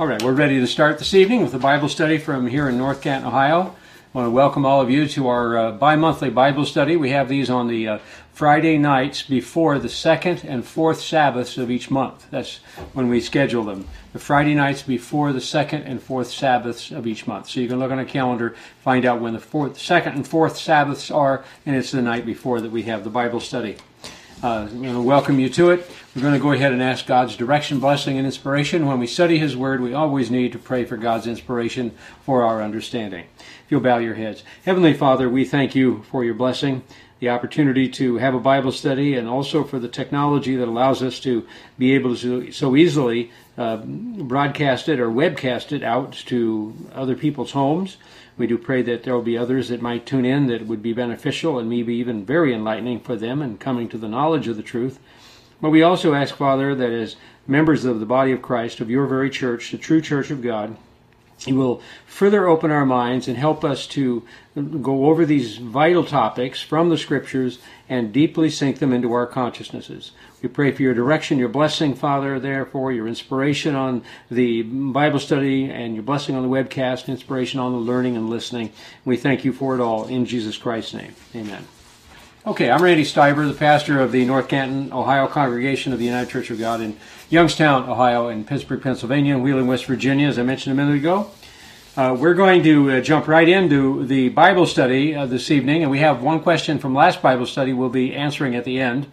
All right, we're ready to start this evening with a Bible study from here in North Canton, Ohio. I want to welcome all of you to our bi-monthly Bible study. We have these on the Friday nights before the second and fourth Sabbaths of each month. That's when we schedule them. The Friday nights before the second and fourth Sabbaths of each month. So you can look on a calendar, find out when the second and fourth Sabbaths are, and it's the night before that we have the Bible study. I'm going to welcome you to it. We're going to go ahead and ask God's direction, blessing, and inspiration. When we study His Word, we always need to pray for God's inspiration for our understanding. If you'll bow your heads. Heavenly Father, we thank you for your blessing, the opportunity to have a Bible study, and also for the technology that allows us to be able to so easily broadcast it or webcast it out to other people's homes. We do pray that there will be others that might tune in that would be beneficial and maybe even very enlightening for them in coming to the knowledge of the truth. But we also ask, Father, that as members of the body of Christ, of your very church, the true church of God, you will further open our minds and help us to go over these vital topics from the Scriptures and deeply sink them into our consciousnesses. We pray for your direction, your blessing, Father, therefore, your inspiration on the Bible study and your blessing on the webcast, inspiration on the learning and listening. We thank you for it all in Jesus Christ's name. Amen. Okay, I'm Randy Stiver, the pastor of the North Canton, Ohio congregation of the United Church of God in Youngstown, Ohio, and Pittsburgh, Pennsylvania, and Wheeling, West Virginia, as I mentioned a minute ago. We're going to jump right into the Bible study this evening, and we have one question from last Bible study we'll be answering at the end.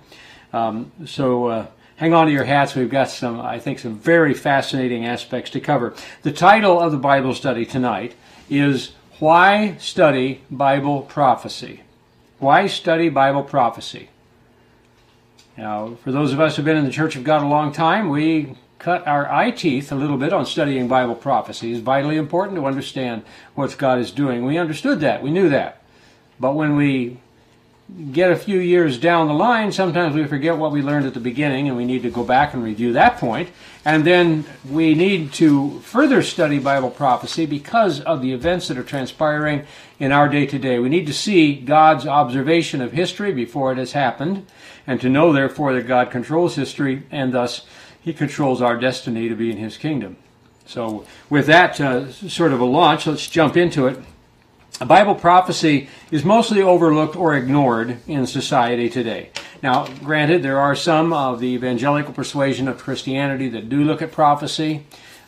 So hang on to your hats. We've got some very fascinating aspects to cover. The title of the Bible study tonight is Why Study Bible Prophecy? Why study Bible prophecy? Now, for those of us who've been in the Church of God a long time, we cut our eye teeth a little bit on studying Bible prophecy. It's vitally important to understand what God is doing. We understood that. We knew that. But when we get a few years down the line, sometimes we forget what we learned at the beginning, and we need to go back and review that point. And then we need to further study Bible prophecy because of the events that are transpiring in our day-to-day. We need to see God's observation of history before it has happened, and to know, therefore, that God controls history, and thus He controls our destiny to be in His kingdom. So with that sort of a launch, let's jump into it. Bible prophecy is mostly overlooked or ignored in society today. Now, granted, there are some of the evangelical persuasion of Christianity that do look at prophecy,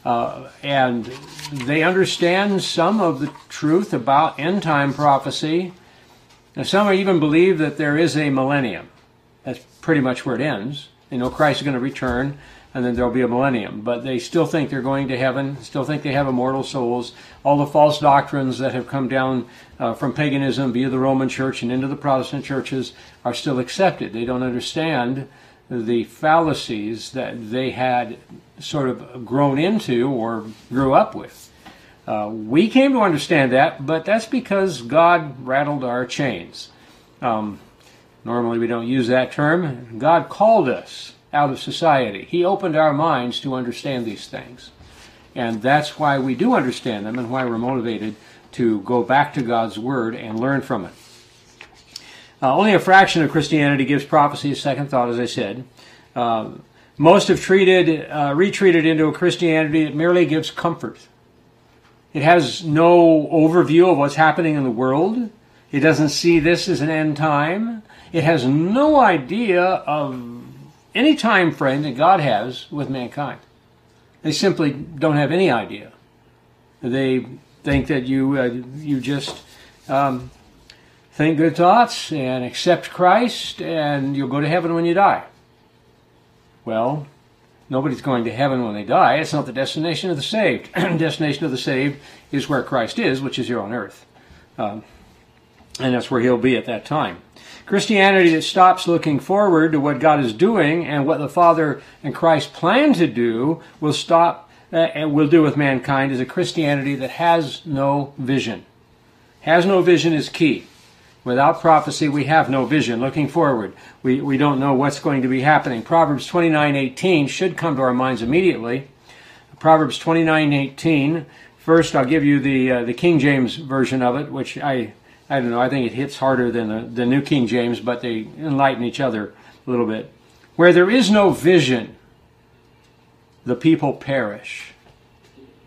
and they understand some of the truth about end-time prophecy. Now, some even believe that there is a millennium. That's pretty much where it ends. They know Christ is going to return, and then there'll be a millennium. But they still think they're going to heaven, still think they have immortal souls. All the false doctrines that have come down from paganism via the Roman Church and into the Protestant churches are still accepted. They don't understand the fallacies that they had sort of grown into or grew up with. We came to understand that, but that's because God rattled our chains. Normally we don't use that term. God called us out of society. He opened our minds to understand these things. And that's why we do understand them and why we're motivated to go back to God's Word and learn from it. Only a fraction of Christianity gives prophecy a second thought, as I said. Most have retreated into a Christianity that merely gives comfort. It has no overview of what's happening in the world. It doesn't see this as an end time. It has no idea of any time frame that God has with mankind. They simply don't have any idea. They think that you just think good thoughts and accept Christ and you'll go to heaven when you die. Well, nobody's going to heaven when they die. It's not the destination of the saved. The destination of the saved is where Christ is, which is here on earth. And that's where He'll be at that time. Christianity that stops looking forward to what God is doing and what the Father and Christ plan to do will do with mankind is a Christianity that has no vision. Has no vision is key. Without prophecy, we have no vision looking forward. We don't know what's going to be happening. Proverbs 29:18 should come to our minds immediately. Proverbs 29:18. First, I'll give you the King James version of it, which I don't know, I think it hits harder than the New King James, but they enlighten each other a little bit. Where there is no vision, the people perish.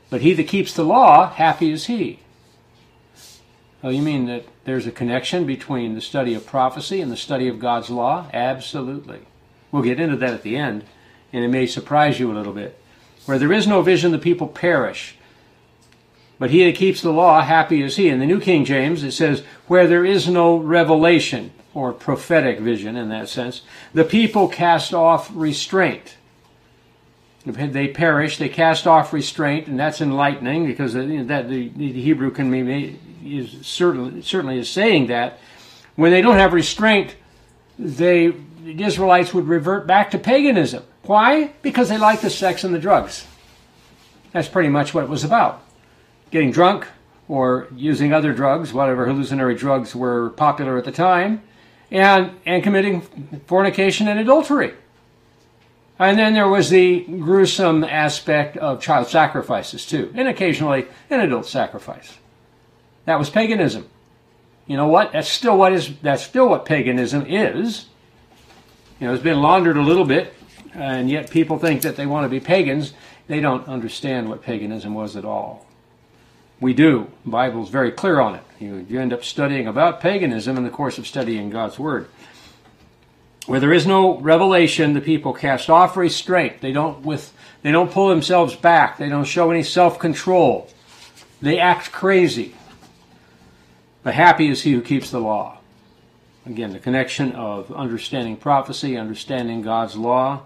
But he that keeps the law, happy is he. Oh, you mean that there's a connection between the study of prophecy and the study of God's law? Absolutely. We'll get into that at the end, and it may surprise you a little bit. Where there is no vision, the people perish. But he that keeps the law, happy is he. In the New King James, it says, where there is no revelation, or prophetic vision in that sense, the people cast off restraint. They perish, they cast off restraint, and that's enlightening, because the Hebrew can be certainly is saying that. When they don't have restraint, the Israelites would revert back to paganism. Why? Because they like the sex and the drugs. That's pretty much what it was about. Getting drunk or using other drugs, whatever hallucinatory drugs were popular at the time, and committing fornication and adultery. And then there was the gruesome aspect of child sacrifices too, and occasionally an adult sacrifice. That was paganism. You know what? That's still what paganism is. You know, it's been laundered a little bit, and yet people think that they want to be pagans. They don't understand what paganism was at all. We do. The Bible's very clear on it. You end up studying about paganism in the course of studying God's Word. Where there is no revelation, the people cast off restraint. They don't pull themselves back. They don't show any self-control. They act crazy. But happy is he who keeps the law. Again, the connection of understanding prophecy, understanding God's law.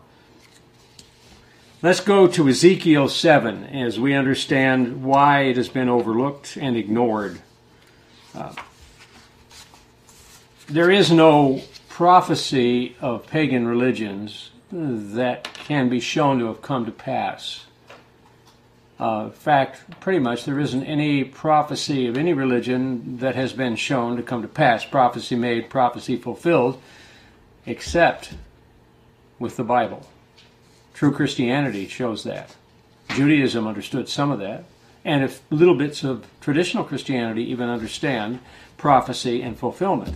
Let's go to Ezekiel 7 as we understand why it has been overlooked and ignored. There is no prophecy of pagan religions that can be shown to have come to pass. In fact, pretty much there isn't any prophecy of any religion that has been shown to come to pass. Prophecy made, prophecy fulfilled, except with the Bible. True Christianity shows that. Judaism understood some of that. And if little bits of traditional Christianity even understand prophecy and fulfillment.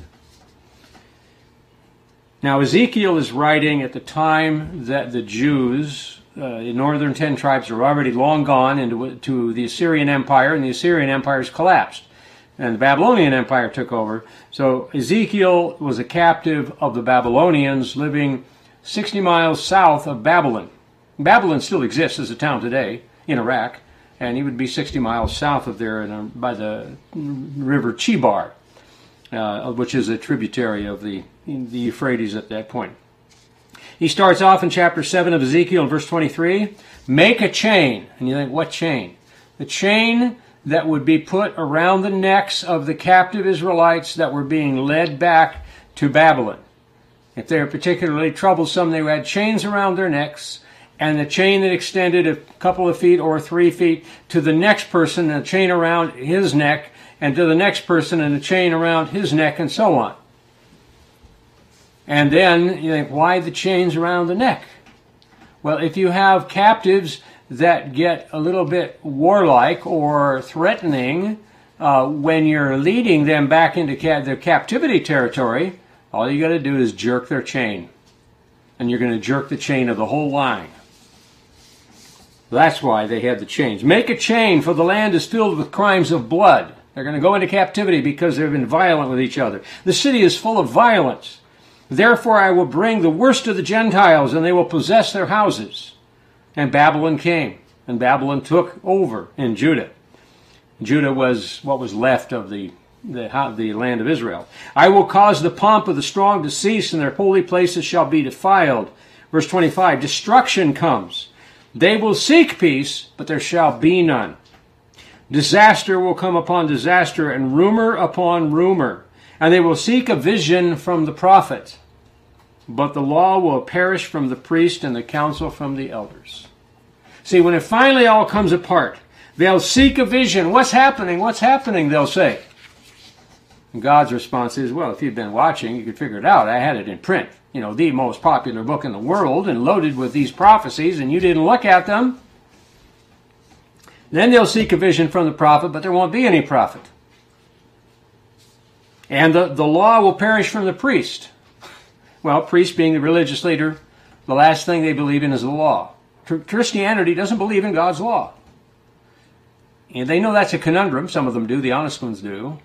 Now, Ezekiel is writing at the time that the Jews, the northern 10 tribes, are already long gone into the Assyrian Empire, and the Assyrian Empire has collapsed. And the Babylonian Empire took over. So Ezekiel was a captive of the Babylonians living 60 miles south of Babylon. Babylon still exists as a town today in Iraq, and he would be 60 miles south of there by the river Chebar, which is a tributary of the Euphrates at that point. He starts off in chapter 7 of Ezekiel in verse 23, make a chain. And you think, what chain? The chain that would be put around the necks of the captive Israelites that were being led back to Babylon. If they were particularly troublesome, they had chains around their necks, and the chain that extended a couple of feet or 3 feet to the next person, and a chain around his neck, and to the next person, and a chain around his neck, and so on. And then you think, why the chains around the neck? Well, if you have captives that get a little bit warlike or threatening when you're leading them back into their captivity territory, all you got to do is jerk their chain. And you're going to jerk the chain of the whole line. That's why they had the chains. Make a chain, for the land is filled with crimes of blood. They're going to go into captivity because they've been violent with each other. The city is full of violence. Therefore I will bring the worst of the Gentiles, and they will possess their houses. And Babylon came, and Babylon took over in Judah. Judah was what was left of the land of Israel. I will cause the pomp of the strong to cease, and their holy places shall be defiled. Verse 25, destruction comes. They will seek peace, but there shall be none. Disaster will come upon disaster, and rumor upon rumor. And they will seek a vision from the prophet. But the law will perish from the priest, and the counsel from the elders. See, when it finally all comes apart, they'll seek a vision. What's happening? What's happening? They'll say. And God's response is, well, if you'd been watching, you could figure it out. I had it in print. You know, the most popular book in the world and loaded with these prophecies, and you didn't look at them. Then they'll seek a vision from the prophet, but there won't be any prophet. And the law will perish from the priest. Well, priest being the religious leader, the last thing they believe in is the law. Christianity doesn't believe in God's law. And they know that's a conundrum. Some of them do. The honest ones do.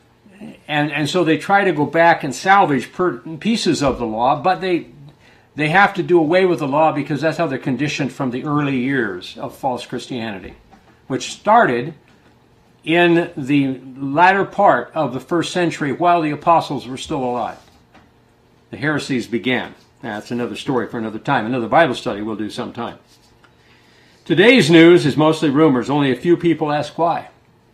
And so they try to go back and salvage pieces of the law, but they have to do away with the law because that's how they're conditioned from the early years of false Christianity, which started in the latter part of the first century while the apostles were still alive. The heresies began. That's another story for another time. Another Bible study we'll do sometime. Today's news is mostly rumors. Only a few people ask why.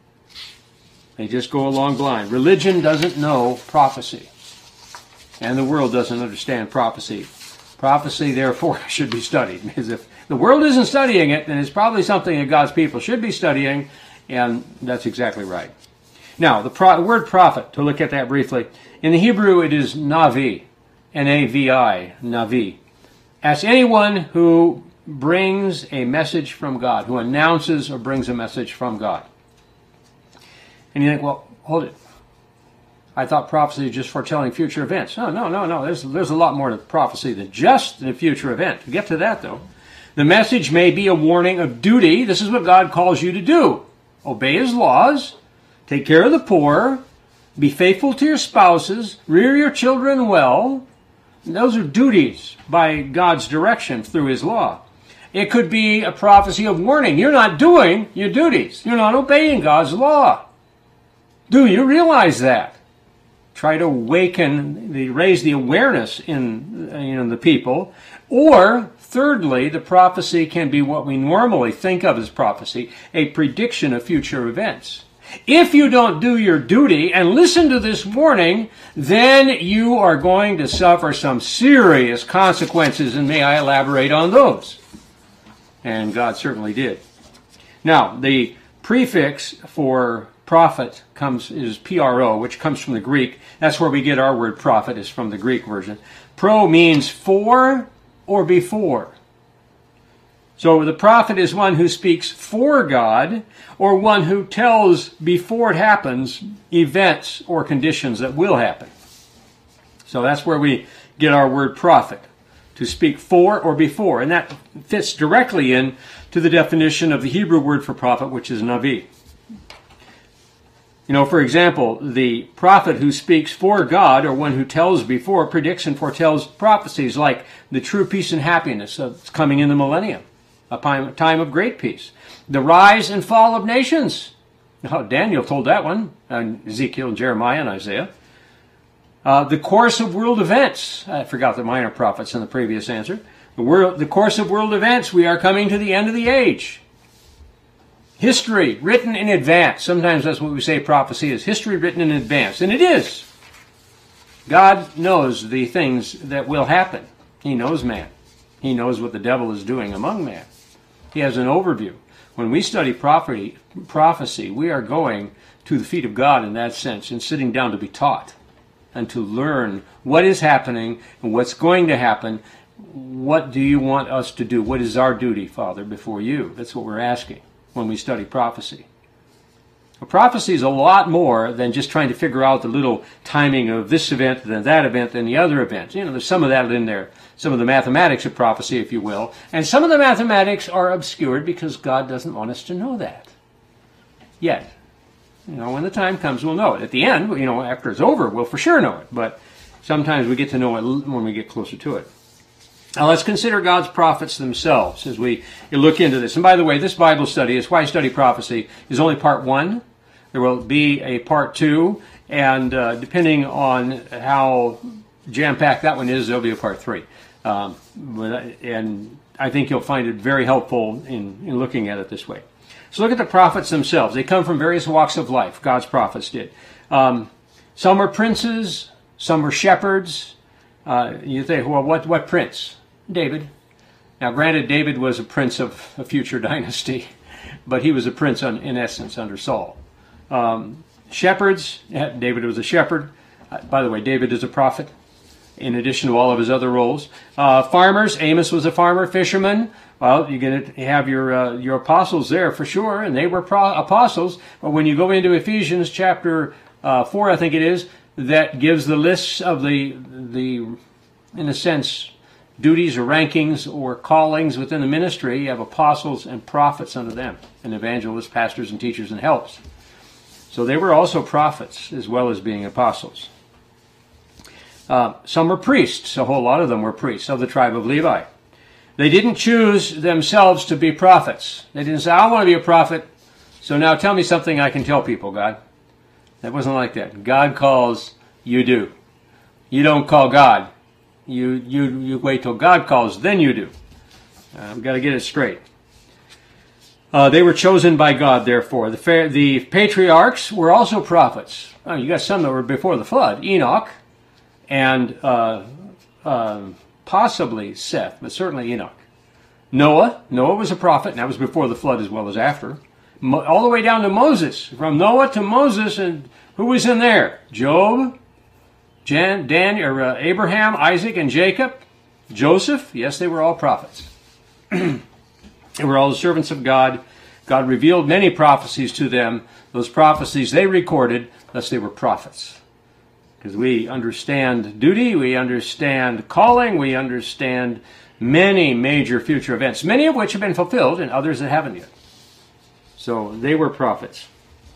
They just go along blind. Religion doesn't know prophecy. And the world doesn't understand prophecy. Prophecy, therefore, should be studied. Because if the world isn't studying it, then it's probably something that God's people should be studying, and that's exactly right. Now, the word prophet, to look at that briefly, in the Hebrew it is Navi, N-A-V-I, Navi. That's anyone who brings a message from God, who announces or brings a message from God. And you think, well, hold it. I thought prophecy was just foretelling future events. No. There's a lot more to prophecy than just the future event. To get to that, though, the message may be a warning of duty. This is what God calls you to do. Obey His laws. Take care of the poor. Be faithful to your spouses. Rear your children well. And those are duties by God's direction through His law. It could be a prophecy of warning. You're not doing your duties. You're not obeying God's law. Do you realize that? Try to raise the awareness in the people. Or, thirdly, the prophecy can be what we normally think of as prophecy, a prediction of future events. If you don't do your duty and listen to this warning, then you are going to suffer some serious consequences, and may I elaborate on those? And God certainly did. Now, the prefix for prophet is pro, which comes from the Greek. That's where we get our word prophet, is from the Greek version. Pro means for or before. So the prophet is one who speaks for God, or one who tells before it happens events or conditions that will happen. So that's where we get our word prophet, to speak for or before. And that fits directly in to the definition of the Hebrew word for prophet, which is navi. For example, the prophet who speaks for God, or one who tells before, predicts and foretells prophecies like the true peace and happiness that's coming in the millennium, a time of great peace. The rise and fall of nations. Daniel told that one, and Ezekiel and Jeremiah and Isaiah. The course of world events. I forgot the minor prophets in the previous answer. The course of world events. We are coming to the end of the age. History written in advance. Sometimes that's what we say prophecy is. History written in advance. And it is. God knows the things that will happen. He knows man. He knows what the devil is doing among man. He has an overview. When we study prophecy, we are going to the feet of God in that sense and sitting down to be taught and to learn what is happening and what's going to happen. What do you want us to do? What is our duty, Father, before you? That's what we're asking when we study prophecy. Well, prophecy is a lot more than just trying to figure out the little timing of this event, then that event, then the other event. There's some of that in there. Some of the mathematics of prophecy, if you will. And some of the mathematics are obscured because God doesn't want us to know that yet. When the time comes, we'll know it. At the end, after it's over, we'll for sure know it. But sometimes we get to know it when we get closer to it. Now let's consider God's prophets themselves as we look into this. And by the way, this Bible study, is Why I Study Prophecy, is only part 1. There will be a part 2, and depending on how jam-packed that one is, there'll be a part 3. And I think you'll find it very helpful in looking at it this way. So look at the prophets themselves. They come from various walks of life. God's prophets did. Some were princes, some were shepherds. You think, well, what prince? David. Now, granted, David was a prince of a future dynasty, but he was a prince in essence under Saul. Shepherds, David was a shepherd. By the way, David is a prophet, in addition to all of his other roles. Farmers, Amos was a farmer. Fishermen, well, you're going to have your apostles there for sure, and they were apostles. But when you go into Ephesians chapter 4, I think it is, that gives the lists of the in a sense, duties or rankings or callings within the ministry, you have apostles and prophets under them, and evangelists, pastors, and teachers and helps. So they were also prophets as well as being apostles. Some were priests. A whole lot of them were priests of the tribe of Levi. They didn't choose themselves to be prophets. They didn't say, I want to be a prophet, so now tell me something I can tell people, God. That wasn't like that. God calls, you do. You don't call God. You wait till God calls, then you do. I've got to get it straight. They were chosen by God, therefore. The patriarchs were also prophets. You got some that were before the flood. Enoch and possibly Seth, but certainly Enoch. Noah was a prophet, and that was before the flood as well as after. All the way down to Moses. From Noah to Moses, and who was in there? Job, Abraham, Isaac, and Jacob. Joseph, yes, they were all prophets. They were all the servants of God. God revealed many prophecies to them. Those prophecies they recorded, thus they were prophets. Because we understand duty, we understand calling, we understand many major future events, many of which have been fulfilled and others that haven't yet. So they were prophets.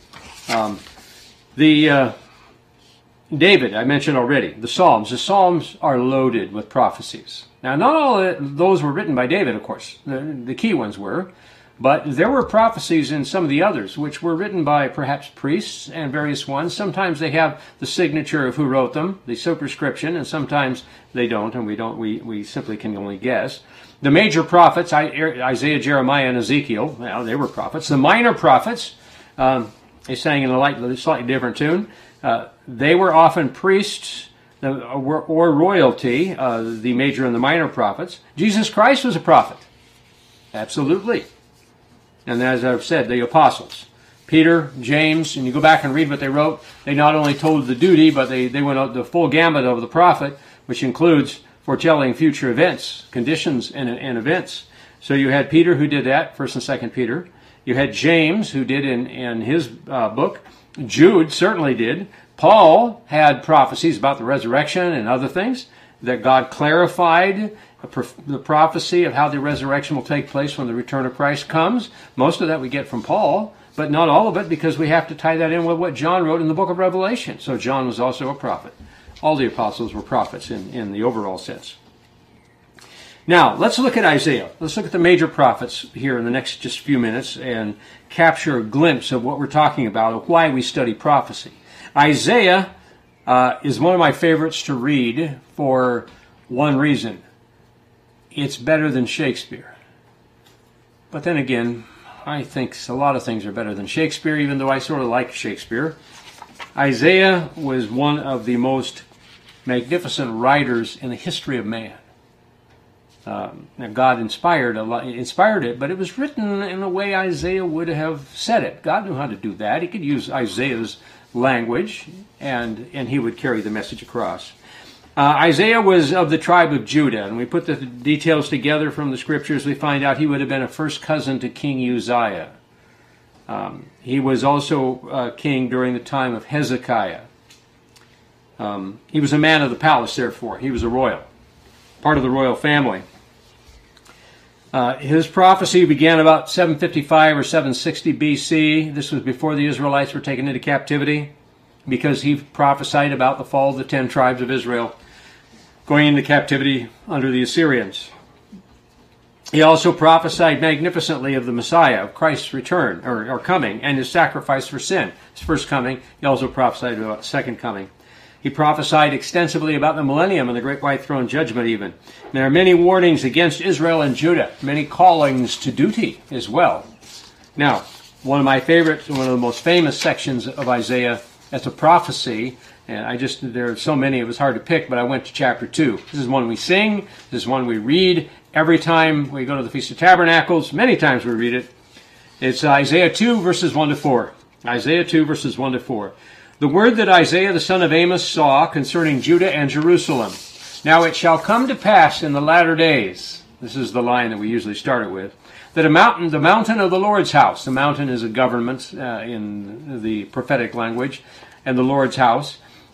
David, I mentioned already, the Psalms are loaded with prophecies. Now, not all those were written by David, of course. The key ones were. But there were prophecies in some of the others, which were written by perhaps priests and various ones. Sometimes they have the signature of who wrote them, the superscription, and sometimes they don't, and we simply can only guess. The major prophets, Isaiah, Jeremiah, and Ezekiel, well, they were prophets. The minor prophets, they sang in a slightly different tune. They were often priests or royalty, the major and the minor prophets. Jesus Christ was a prophet. Absolutely. And as I've said, the apostles. Peter, James, and you go back and read what they wrote, they not only told the duty, but they went out the full gamut of the prophet, which includes foretelling future events, conditions, and events. So you had Peter who did that, 1st and 2nd Peter. You had James who did in his book. Jude certainly did. Paul had prophecies about the resurrection and other things that God clarified, the prophecy of how the resurrection will take place when the return of Christ comes. Most of that we get from Paul, but not all of it, because we have to tie that in with what John wrote in the book of Revelation. So John was also a prophet. All the apostles were prophets in the overall sense. Now, let's look at Isaiah. Let's look at the major prophets here in the next just few minutes and capture a glimpse of what we're talking about, of why we study prophecy. Isaiah is one of my favorites to read for one reason. It's better than Shakespeare. But then again, I think a lot of things are better than Shakespeare, even though I sort of like Shakespeare. Isaiah was one of the most magnificent writers in the history of man. Now God inspired it, but it was written in a way Isaiah would have said it. God knew how to do that. He could use Isaiah's language, and he would carry the message across. Isaiah was of the tribe of Judah, and we put the details together from the scriptures. We find out he would have been a first cousin to King Uzziah. He was also king during the time of Hezekiah. He was a man of the palace, therefore. He was a royal, part of the royal family. His prophecy began about 755 or 760 BC. This was before the Israelites were taken into captivity, because he prophesied about the fall of the 10 tribes of Israel going into captivity under the Assyrians. He also prophesied magnificently of the Messiah, of Christ's return, or coming, and his sacrifice for sin. His first coming. He also prophesied about his second coming. He prophesied extensively about the millennium and the great white throne judgment even. There are many warnings against Israel and Judah, many callings to duty as well. Now, one of my favorites, one of the most famous sections of Isaiah as a prophecy, and there are so many it was hard to pick, but I went to chapter 2. This is one we sing, this is one we read every time we go to the Feast of Tabernacles. Many times we read it. It's Isaiah 2 verses 1 to 4. Isaiah 2 verses 1 to 4. The word that Isaiah the son of Amos saw concerning Judah and Jerusalem. Now it shall come to pass in the latter days, this is the line that we usually start it with, that the mountain of the Lord's house, the mountain is a government in the prophetic language, and the Lord's house,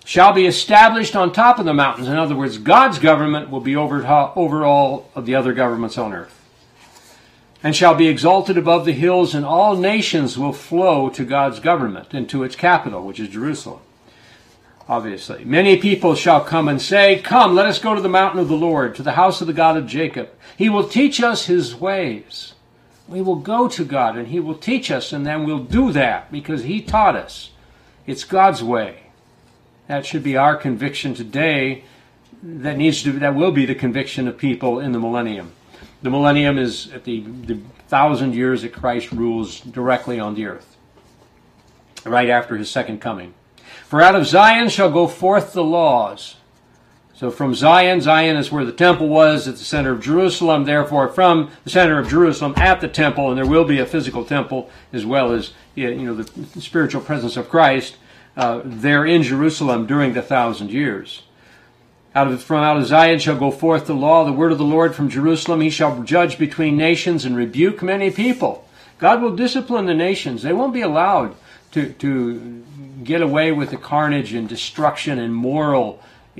shall be established on top of the mountains. In other words, God's government will be over all of the other governments on earth. And shall be exalted above the hills, and all nations will flow to God's government and to its capital, which is Jerusalem. Obviously. Many people shall come and say, come, let us go to the mountain of the Lord, to the house of the God of Jacob. He will teach us his ways. We will go to God and he will teach us, and then we'll do that because he taught us. It's God's way. That should be our conviction today. That will be the conviction of people in the millennium. The millennium is at the 1,000 years that Christ rules directly on the earth, right after his second coming. For out of Zion shall go forth the laws. So from Zion is where the temple was at the center of Jerusalem. Therefore, from the center of Jerusalem at the temple, and there will be a physical temple as well as the spiritual presence of Christ there in Jerusalem during the 1,000 years. From out of Zion shall go forth the law, the word of the Lord from Jerusalem. He shall judge between nations and rebuke many people. God will discipline the nations. They won't be allowed to get away with the carnage and destruction and moral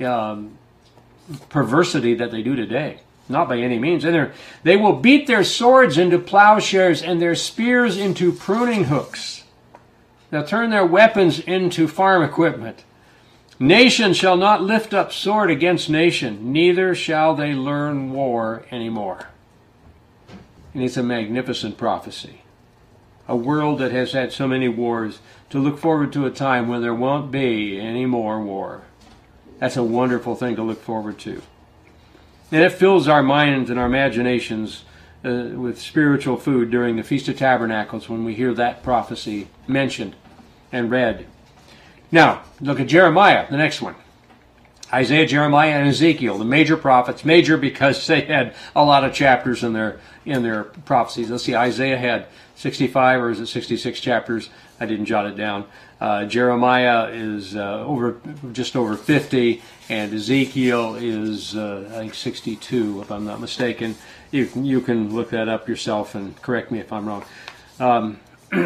perversity that they do today. Not by any means. And they will beat their swords into plowshares and their spears into pruning hooks. They'll turn their weapons into farm equipment. Nation shall not lift up sword against nation, neither shall they learn war anymore. And it's a magnificent prophecy. A world that has had so many wars, to look forward to a time when there won't be any more war. That's a wonderful thing to look forward to. And it fills our minds and our imaginations with spiritual food during the Feast of Tabernacles when we hear that prophecy mentioned and read. Now, look at Jeremiah, the next one. Isaiah, Jeremiah, and Ezekiel, the major prophets. Major because they had a lot of chapters in their prophecies. Let's see, Isaiah had 65 or is it 66 chapters? I didn't jot it down. Jeremiah is just over 50, and Ezekiel is I think 62, if I'm not mistaken. You can look that up yourself and correct me if I'm wrong.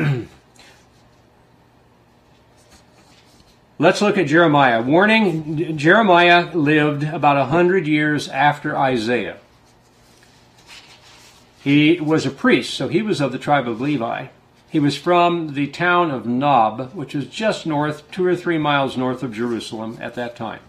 Let's look at Jeremiah. Warning, Jeremiah lived about 100 years after Isaiah. He was a priest, so he was of the tribe of Levi. He was from the town of Nob, which is just north, 2 or 3 miles north of Jerusalem at that time.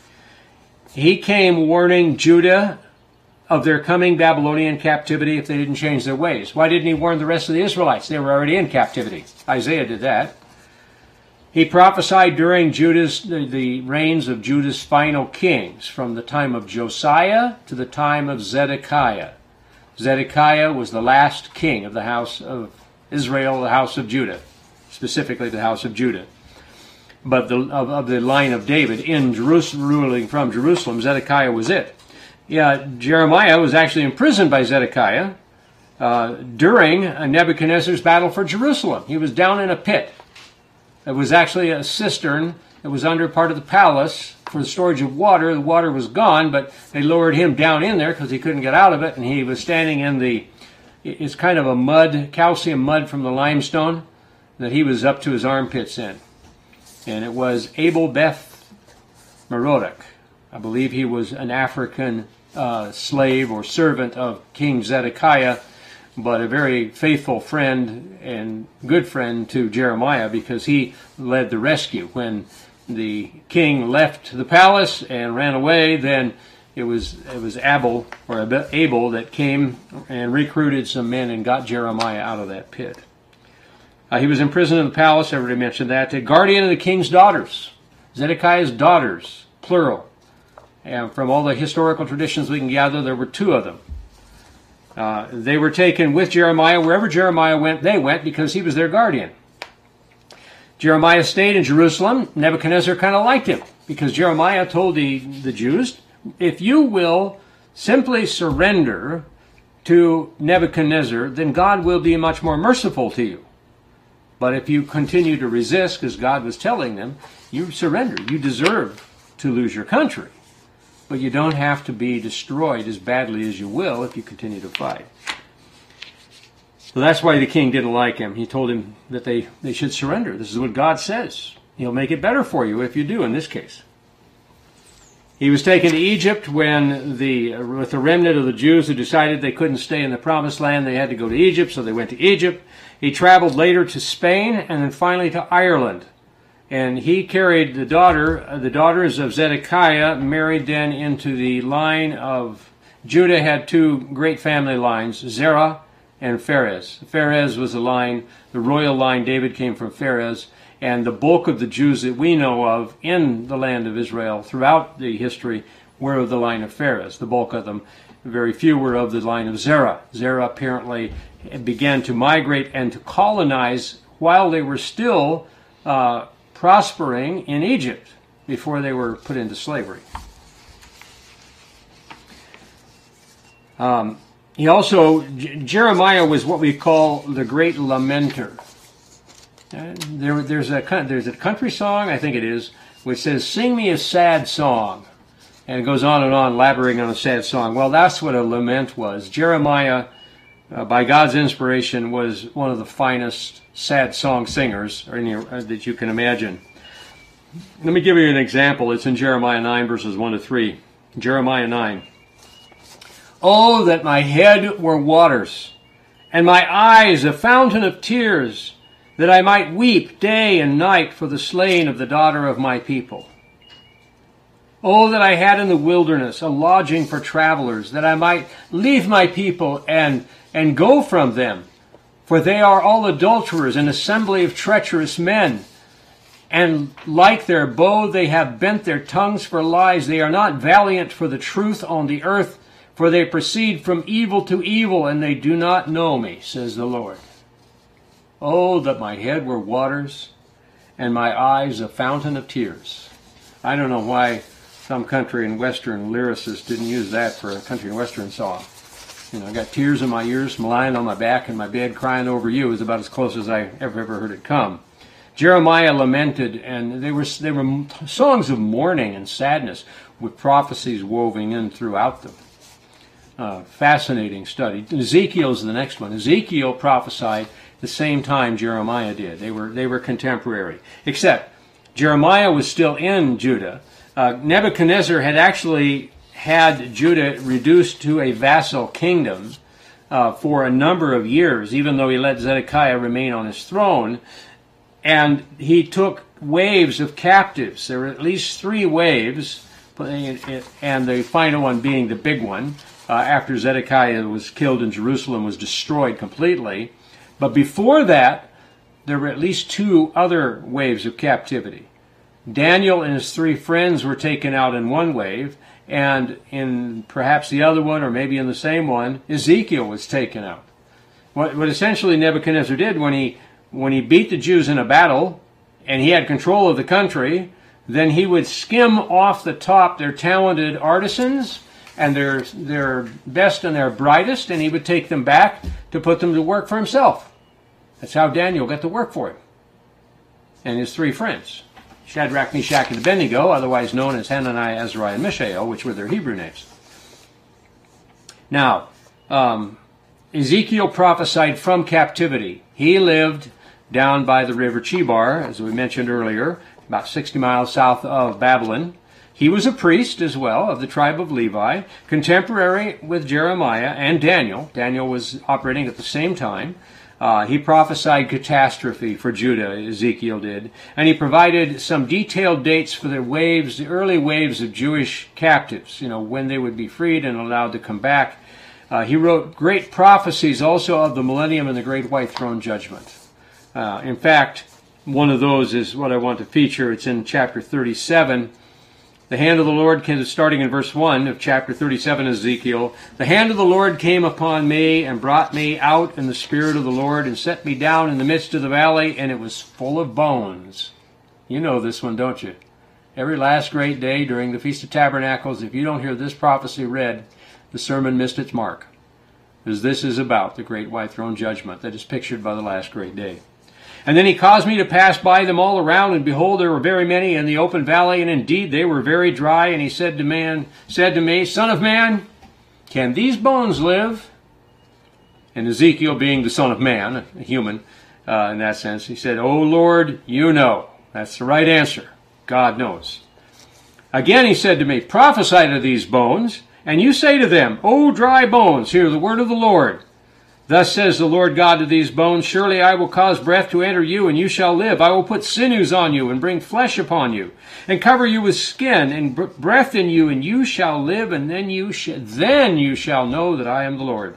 He came warning Judah of their coming Babylonian captivity if they didn't change their ways. Why didn't he warn the rest of the Israelites? They were already in captivity. Isaiah did that. He prophesied during the reigns of Judah's final kings, from the time of Josiah to the time of Zedekiah. Zedekiah was the last king of the house of Israel, the house of Judah, specifically the house of Judah. But of the line of David in Jerusalem, ruling from Jerusalem, Zedekiah was it. Yeah, Jeremiah was actually imprisoned by Zedekiah during Nebuchadnezzar's battle for Jerusalem. He was down in a pit. It was actually a cistern that was under part of the palace for the storage of water. The water was gone, but they lowered him down in there because he couldn't get out of it, and he was standing in it's kind of a mud, calcium mud from the limestone that he was up to his armpits in. And it was Abel Beth Merodach. I believe he was an African slave or servant of King Zedekiah, but a very faithful friend and good friend to Jeremiah because he led the rescue. When the king left the palace and ran away, then it was Abel that came and recruited some men and got Jeremiah out of that pit. He was imprisoned in the palace, I already mentioned that. The guardian of the king's daughters, Zedekiah's daughters, plural. And from all the historical traditions we can gather, there were 2 of them. They were taken with Jeremiah. Wherever Jeremiah went, they went because he was their guardian. Jeremiah stayed in Jerusalem. Nebuchadnezzar kind of liked him because Jeremiah told the Jews, if you will simply surrender to Nebuchadnezzar, then God will be much more merciful to you. But if you continue to resist, because God was telling them, you surrender. You deserve to lose your country. But you don't have to be destroyed as badly as you will if you continue to fight. So that's why the king didn't like him. He told him that they should surrender. This is what God says. He'll make it better for you if you do in this case. He was taken to Egypt when with the remnant of the Jews who decided they couldn't stay in the Promised Land. They had to go to Egypt, so they went to Egypt. He traveled later to Spain and then finally to Ireland. And he carried the daughters of Zedekiah, married then into the line of Judah. Had two great family lines, Zerah and Pharez. Pharez was the royal line. David came from Pharez. And the bulk of the Jews that we know of in the land of Israel throughout the history were of the line of Pharez. The bulk of them, very few were of the line of Zerah. Zerah apparently began to migrate and to colonize while they were still prospering in Egypt before they were put into slavery. Jeremiah was what we call the great lamenter. There's a country song, I think it is, which says, "Sing me a sad song." And it goes on and on, elaborating on a sad song. Well, that's what a lament was. Jeremiah, by God's inspiration, was one of the finest sad song singers that you can imagine. Let me give you an example. It's in Jeremiah 9, verses 1 to 3. Jeremiah 9. "Oh, that my head were waters, and my eyes a fountain of tears, that I might weep day and night for the slain of the daughter of my people. Oh, that I had in the wilderness a lodging for travelers, that I might leave my people and go from them. For they are all adulterers, an assembly of treacherous men. And like their bow, they have bent their tongues for lies. They are not valiant for the truth on the earth, for they proceed from evil to evil, and they do not know me, says the Lord. Oh, that my head were waters, and my eyes a fountain of tears." I don't know why some country and western lyricists didn't use that for a country and western song. I got tears in my ears, lying on my back in my bed, crying over you is about as close as I ever heard it come. Jeremiah lamented, and they were songs of mourning and sadness with prophecies woven in throughout them. Fascinating study. Ezekiel's the next one. Ezekiel prophesied the same time Jeremiah did. They were contemporary. Except Jeremiah was still in Judah. Nebuchadnezzar had actually had Judah reduced to a vassal kingdom for a number of years, even though he let Zedekiah remain on his throne. And he took waves of captives. There were at least 3 waves, and the final one being the big one, after Zedekiah was killed in Jerusalem, was destroyed completely. But before that, there were at least 2 other waves of captivity. Daniel and his 3 friends were taken out in one wave, and in perhaps the other one, or maybe in the same one, Ezekiel was taken out. What essentially Nebuchadnezzar did when he beat the Jews in a battle, and he had control of the country, then he would skim off the top their talented artisans and their best and their brightest, and he would take them back to put them to work for himself. That's how Daniel got to work for him. And his 3 friends, Shadrach, Meshach, and Abednego, otherwise known as Hananiah, Azariah, and Mishael, which were their Hebrew names. Now, Ezekiel prophesied from captivity. He lived down by the river Chebar, as we mentioned earlier, about 60 miles south of Babylon. He was a priest as well of the tribe of Levi, contemporary with Jeremiah and Daniel. Daniel was operating at the same time. He prophesied catastrophe for Judah, Ezekiel did, and he provided some detailed dates for the early waves of Jewish captives, when they would be freed and allowed to come back. He wrote great prophecies also of the millennium and the great white throne judgment. In fact, one of those is what I want to feature. It's in chapter 37. The hand of the Lord came, starting in verse 1 of chapter 37 of Ezekiel. The hand of the Lord came upon me and brought me out in the spirit of the Lord and set me down in the midst of the valley, and it was full of bones. You know this one, don't you? Every last great day during the Feast of Tabernacles, if you don't hear this prophecy read, the sermon missed its mark. Because this is about the great white throne judgment that is pictured by the last great day. And then he caused me to pass by them all around, and behold, there were very many in the open valley, and indeed they were very dry. And he said to me, Son of man, can these bones live? And Ezekiel, being the son of man, a human in that sense, he said, O Lord, you know. That's the right answer. God knows. Again he said to me, prophesy to these bones, and you say to them, O dry bones, hear the word of the Lord. Thus says the Lord God to these bones, surely I will cause breath to enter you, and you shall live. I will put sinews on you, and bring flesh upon you, and cover you with skin, and breath in you, and you shall live, and then you shall know that I am the Lord.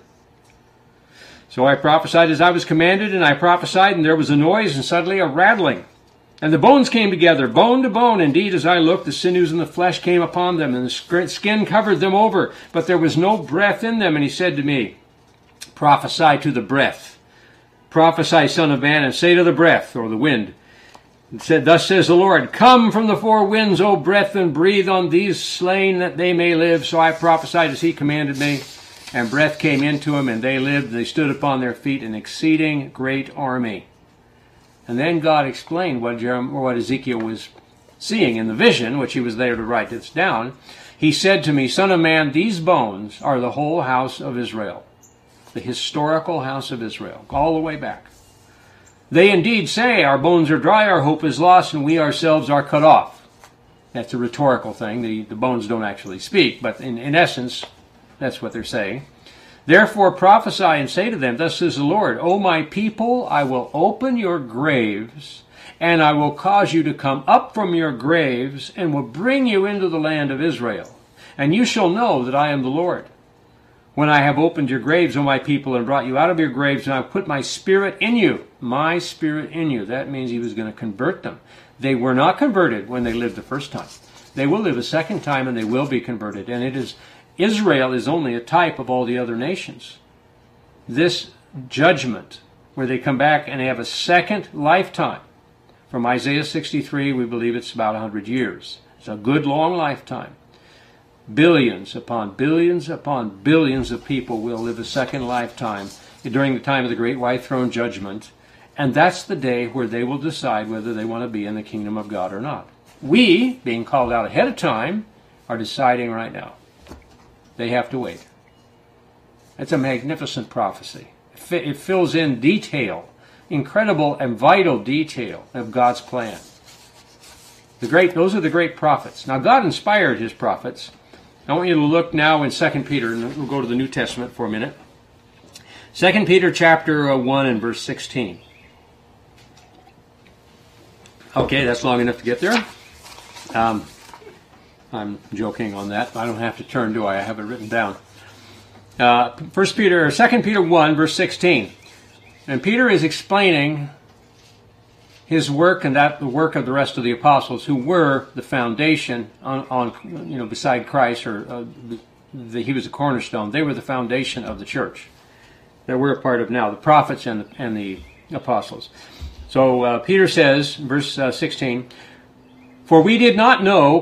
So I prophesied as I was commanded, and I prophesied, and there was a noise, and suddenly a rattling. And the bones came together, bone to bone. Indeed, as I looked, the sinews and the flesh came upon them, and the skin covered them over, but there was no breath in them. And he said to me, prophesy to the breath. Prophesy, son of man, and say to the breath, or the wind. And said, thus says the Lord, come from the four winds, O breath, and breathe on these slain, that they may live. So I prophesied as he commanded me, and breath came into them, and they lived. They stood upon their feet, an exceeding great army. And then God explained what Ezekiel was seeing in the vision, which he was there to write this down. He said to me, son of man, these bones are the whole house of Israel, the historical house of Israel, all the way back. They indeed say, our bones are dry, our hope is lost, and we ourselves are cut off. That's a rhetorical thing. The bones don't actually speak, but in essence, that's what they're saying. Therefore prophesy and say to them, thus says the Lord, O my people, I will open your graves, and I will cause you to come up from your graves, and will bring you into the land of Israel. And you shall know that I am the Lord. When I have opened your graves, O my people, and brought you out of your graves, and I have put my spirit in you. My spirit in you. That means he was going to convert them. They were not converted when they lived the first time. They will live a second time, and they will be converted. And Israel is only a type of all the other nations. This judgment, where they come back and have a second lifetime, from Isaiah 63, we believe it's about 100 years. It's a good long lifetime. Billions upon billions upon billions of people will live a second lifetime during the time of the Great White Throne Judgment. And that's the day where they will decide whether they want to be in the kingdom of God or not. We, being called out ahead of time, are deciding right now. They have to wait. It's a magnificent prophecy. It fills in detail, incredible and vital detail of God's plan. Those are the great prophets. Now, God inspired his prophets. I want you to look now in 2 Peter, and we'll go to the New Testament for a minute. 2 Peter chapter 1 and verse 16. Okay, that's long enough to get there. I'm joking on that. I don't have to turn, do I? I have it written down. 2 Peter 1, verse 16. And Peter is explaining his work and the work of the rest of the apostles, who were the foundation beside Christ, or he was the cornerstone. They were the foundation of the church that we're a part of now, the prophets and the apostles. So Peter says, verse 16, for we did not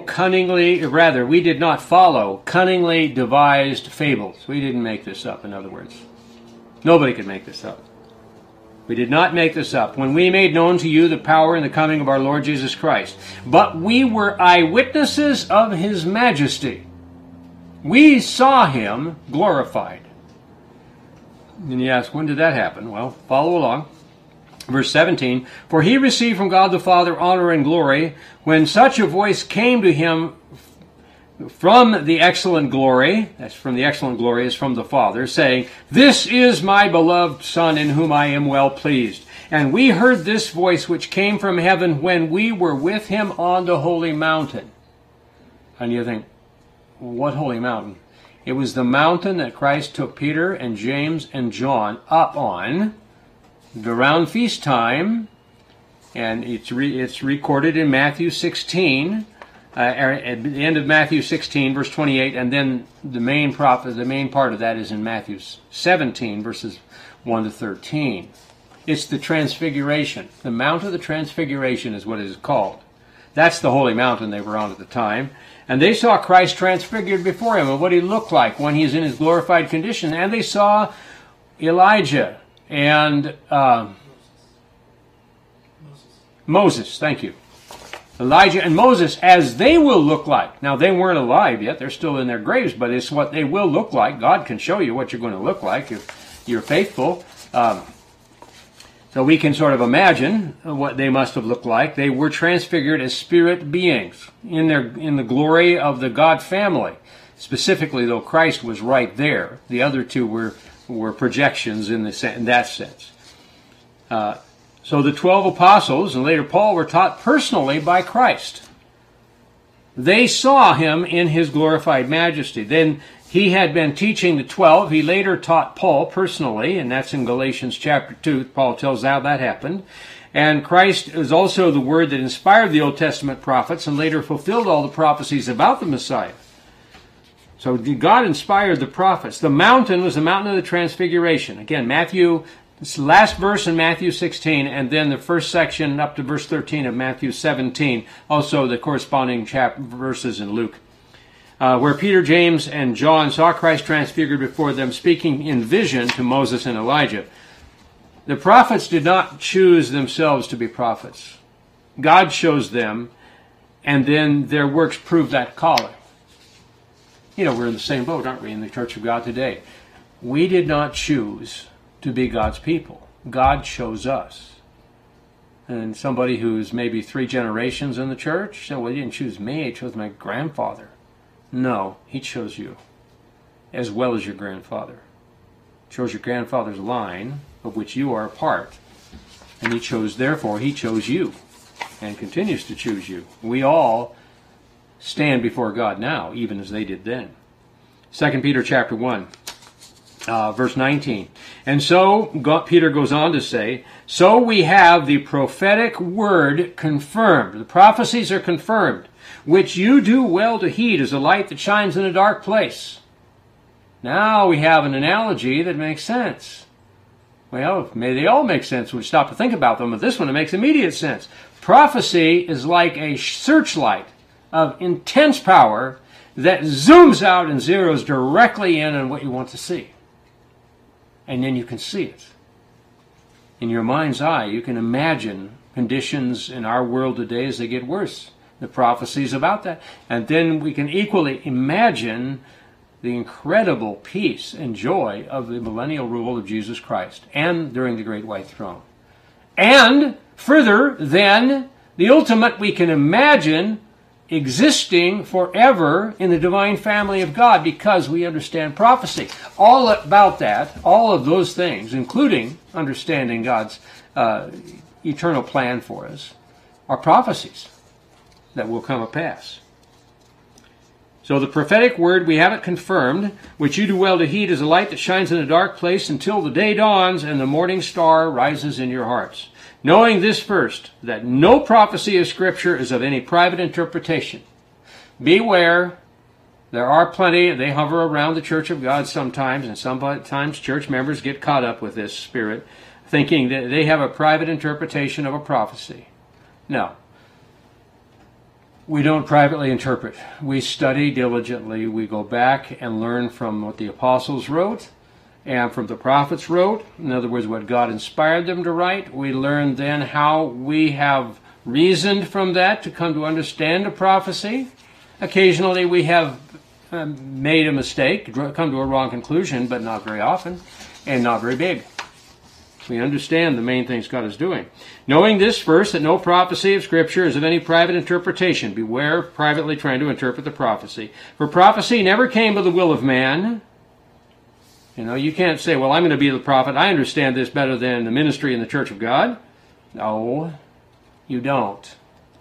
follow cunningly devised fables. We didn't make this up, in other words. Nobody could make this up. We did not make this up. When we made known to you the power and the coming of our Lord Jesus Christ. But we were eyewitnesses of his majesty. We saw him glorified. And you ask, when did that happen? Well, follow along. Verse 17, for he received from God the Father honor and glory when such a voice came to him from the excellent glory, that's from the excellent glory is from the Father, saying, this is my beloved Son in whom I am well pleased. And we heard this voice which came from heaven when we were with him on the holy mountain. And you think, what holy mountain? It was the mountain that Christ took Peter and James and John up on around feast time, and it's recorded in Matthew 16, at the end of Matthew 16, verse 28, and then the main part of that is in Matthew 17, verses 1 to 13. It's the Transfiguration. The Mount of the Transfiguration is what it is called. That's the holy mountain they were on at the time. And they saw Christ transfigured before him and what he looked like when he's in his glorified condition. And they saw Elijah and Moses, thank you. Elijah and Moses as they will look like. Now, they weren't alive yet. They're still in their graves, but it's what they will look like. God can show you what you're going to look like if you're faithful. So we can sort of imagine what they must have looked like. They were transfigured as spirit beings in the glory of the God family. Specifically, though, Christ was right there. The other two were projections in that sense. So the 12 apostles and later Paul were taught personally by Christ. They saw him in his glorified majesty. Then he had been teaching the 12. He later taught Paul personally, and that's in Galatians chapter 2. Paul tells how that happened. And Christ is also the word that inspired the Old Testament prophets and later fulfilled all the prophecies about the Messiah. So God inspired the prophets. The mountain was the mountain of the transfiguration. Again, this last verse in Matthew 16, and then the first section up to verse 13 of Matthew 17, also the corresponding verses in Luke, where Peter, James, and John saw Christ transfigured before them, speaking in vision to Moses and Elijah. The prophets did not choose themselves to be prophets. God chose them, and then their works proved that calling. You know, we're in the same boat, aren't we, in the Church of God today? We did not choose to be God's people. God chose us. And somebody who's maybe 3 generations in the church said, well, he didn't choose me, he chose my grandfather. No, he chose you, as well as your grandfather. He chose your grandfather's line, of which you are a part. And therefore, he chose you, and continues to choose you. We all stand before God now, even as they did then. 2 Peter chapter 1, verse 19. And so, Peter goes on to say, so we have the prophetic word confirmed. The prophecies are confirmed, which you do well to heed as a light that shines in a dark place. Now we have an analogy that makes sense. Well, may they all make sense when we stop to think about them, but this one, it makes immediate sense. Prophecy is like a searchlight of intense power that zooms out and zeroes directly in on what you want to see. And then you can see it. In your mind's eye, you can imagine conditions in our world today as they get worse. The prophecies about that. And then we can equally imagine the incredible peace and joy of the millennial rule of Jesus Christ and during the Great White Throne. And further than the ultimate, we can imagine existing forever in the divine family of God because we understand prophecy. All about that, all of those things, including understanding God's eternal plan for us, are prophecies that will come to pass. So the prophetic word, we have it confirmed, which you do well to heed as a light that shines in a dark place until the day dawns and the morning star rises in your hearts. Knowing this first, that no prophecy of Scripture is of any private interpretation. Beware, there are plenty, they hover around the Church of God sometimes, and sometimes church members get caught up with this spirit, thinking that they have a private interpretation of a prophecy. No. We don't privately interpret. We study diligently. We go back and learn from what the apostles wrote and from the prophets wrote. In other words, what God inspired them to write. We learn then how we have reasoned from that to come to understand a prophecy. Occasionally we have made a mistake, come to a wrong conclusion, but not very often and not very big. We understand the main things God is doing. Knowing this first, that no prophecy of Scripture is of any private interpretation. Beware of privately trying to interpret the prophecy. For prophecy never came by the will of man. You know, you can't say, well, I'm going to be the prophet. I understand this better than the ministry in the Church of God. No, you don't.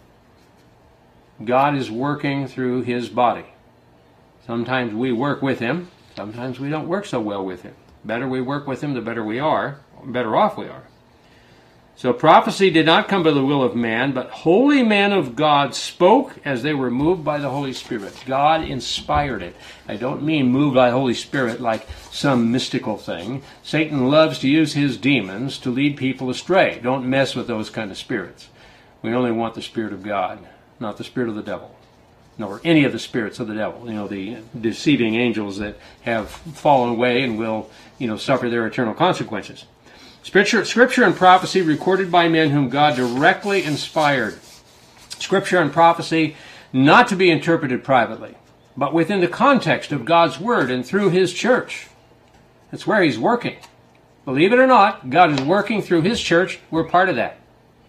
God is working through His body. Sometimes we work with Him. Sometimes we don't work so well with Him. Better we work with Him, the better we are. Better off we are. So prophecy did not come by the will of man, but holy men of God spoke as they were moved by the Holy Spirit. God inspired it. I don't mean moved by the Holy Spirit like some mystical thing. Satan loves to use his demons to lead people astray. Don't mess with those kind of spirits. We only want the Spirit of God, not the spirit of the devil, nor any of the spirits of the devil. You know, the deceiving angels that have fallen away and will, suffer their eternal consequences. Scripture and prophecy recorded by men whom God directly inspired. Scripture and prophecy not to be interpreted privately, but within the context of God's Word and through His church. That's where He's working. Believe it or not, God is working through His church. We're part of that.